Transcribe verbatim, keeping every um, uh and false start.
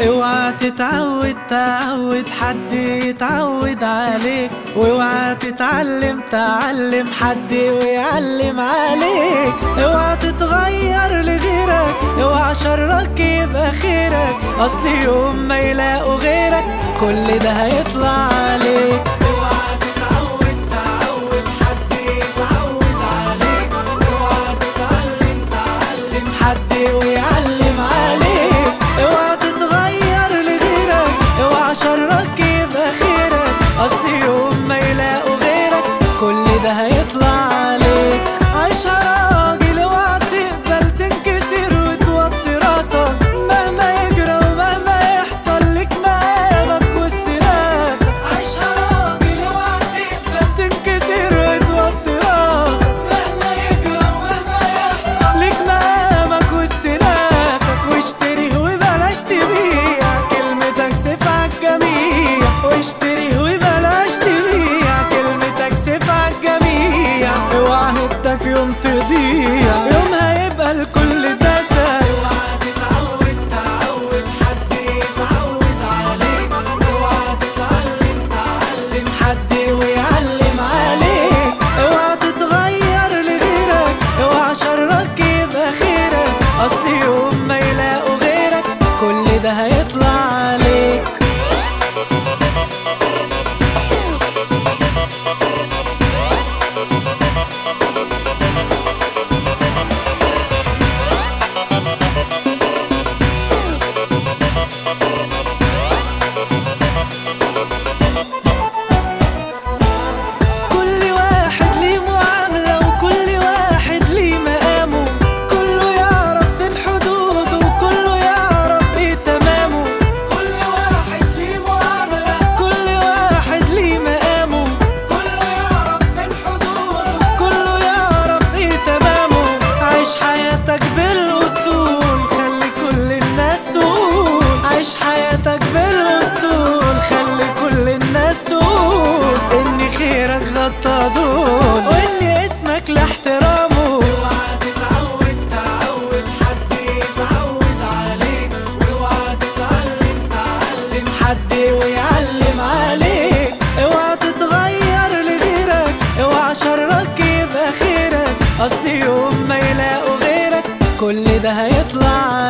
اوعى تتعود تعود حد يتعود عليك، واوعى تتعلم تعلم حد ويعلم عليك. اوعى تتغير لغيرك، اوعى شرك يبقى خيرك، اصل يوم ما يلاقوا غيرك كل ده هيطلع عليك. اوعى تتعود تعود حد يتعود عليك، اوعى تتعلم تعلم حد ويعلم عليك. اوعى تتغير لغيرك، اوعى شرك يبقى خيرك، اصل يوم ما يلاقوا غيرك كل ده هيطلع عليك. عيشها راجل، اوعى تقبل تنكسر وتوطي راسك، مهما يجرى ومهما يحصل لك مقامك وسط ناسك. عيشها راجل، اوعى تقبل تنكسر وتوطي راسك، مهما يجرى ومهما يحصل لك مقامك وسط ناسك. واشتري وبلاش تبيع، كلمتك سيف عالجميع. واشتري وبلاش تبيع، كلمتك سيف عالجميع. اوعى هبتك يوم تضيع، يومها يبقى الكل دسى. اوعى تتعود تعود حد يتعود عليك، اوعى تتعلم تعلم حد ويعلم عليك. اوعى تتغير لغيرك، اوعى شرك يبقى خيرك، اصل يوم ما يلاقوا غيرك كل ده هيطلع عليك. كل واحد ليه معاملة وكل واحد ليه مقامه، كله يعرف في الحدود وكله يعرف ايه تمامه. كل واحد ليه معاملة، كل واحد ليه مقامه، كله يعرف في الحدود وكله يعرف ايه تمامه. عيش حياتك بالاصول، خلي كل الناس تقول. عيش حياتك بالاصول، خلي كل الناس تقول ان خيرك غطى دول، وان اسمك لاحترامه. اوعى تتعود تعود حد يتعود عليك، واوعى تتعلم تعلم حد ويعلم عليك. اوعى تتغير لغيرك، اوعى شرك يبقى خيرك، اصل يوم ما يلاقوا غيرك كل ده هيطلع